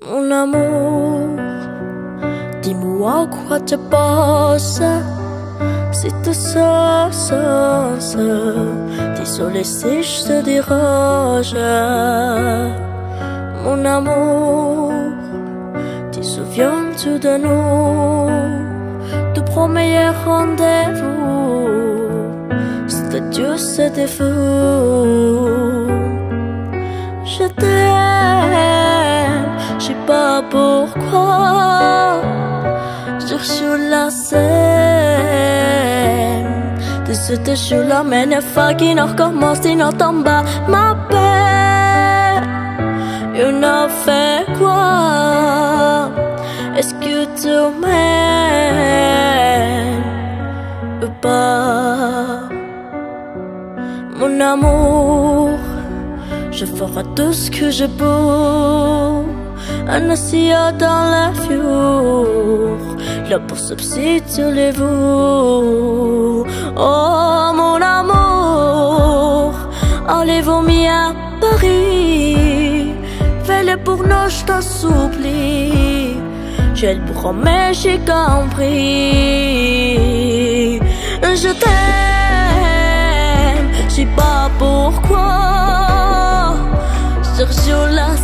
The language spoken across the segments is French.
Mon amour, dis-moi quoi tu penses. C'est tout ça. Désolé si je te dérange. Mon amour, te souviens-tu de nous? Du premier rendez-vous, c'était juste, c'était fou. Je t'aime, je sais pas pourquoi. Je suis la scène de cette jour-là, mais ne fa qui ne recommence, tu n'entends pas ma paix. On a fait quoi? Est-ce que tu m'aimes ou pas? Mon amour, je ferai tout ce que je peux. Un océan dans la fure, là pour substituer vous. Oh mon amour, allez-vous à Paris. Fais-le pour nous, je t'en supplie. Je le promets, j'ai compris. Je t'aime, je sais pas pourquoi. Sur la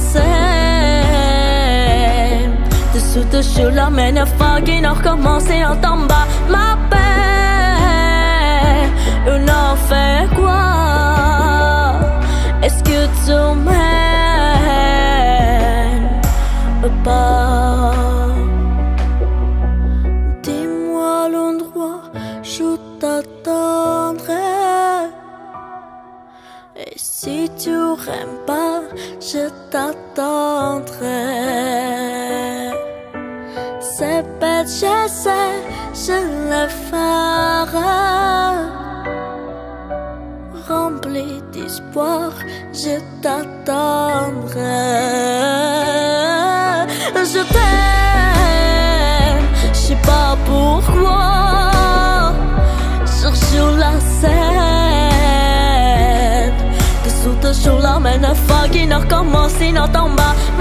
scène, dessous de sur la mène fa qui n'a recommencé en tombant ma paix. On a fait quoi? Est-ce que tu m'aimes ou pas? Dis-moi l'endroit, je t'attendrai. Et si tu n'aimes pas, je t'attendrai. C'est bête, je sais, je le ferai. Rempli d'espoir, je t'attendrai. Je t'aime, je sais pas pourquoi. Sur la scène, sur la mène fa qui n'a recommencé, n'entend pas